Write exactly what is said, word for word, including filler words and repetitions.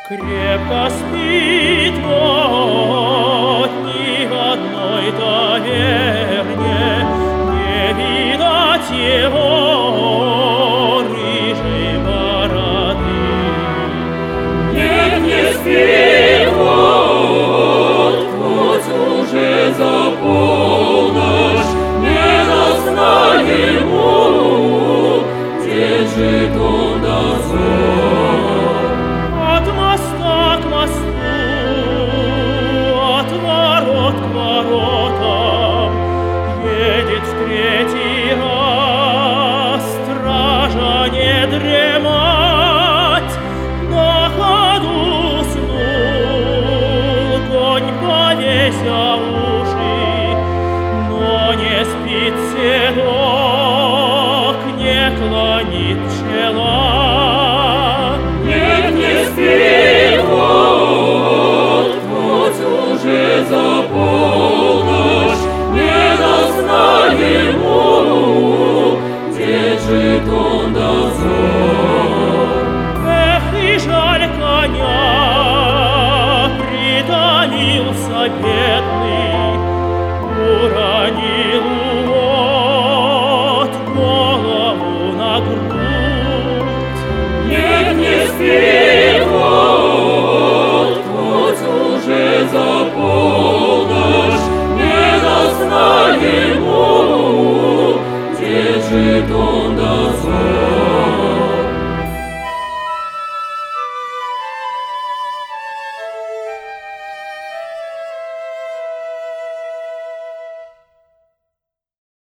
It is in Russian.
Крепко спит вот ни одной таверне, не видать его рыжей бороды. Нет, не спит вот, вот уже за полночь, не дознай ему, где же он дозор. От моста к мосту, от ворот к воротам едет в третий раз. Стража не дремать, на ходу уснул конь, повеся уши, но не спит седок, не клонит чела.